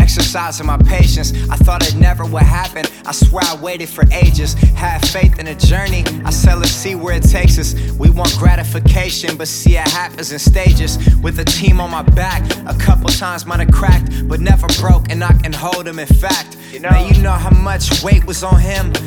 exercising my patience. I thought it never would happen, I swear I waited for ages. Had faith in the journey, I said let's see where it takes us. We want gratification, but see it happens in stages. With a team on my back, a couple times might have cracked, but never broke, and I can hold him in fact. Man, you know how much weight was on him?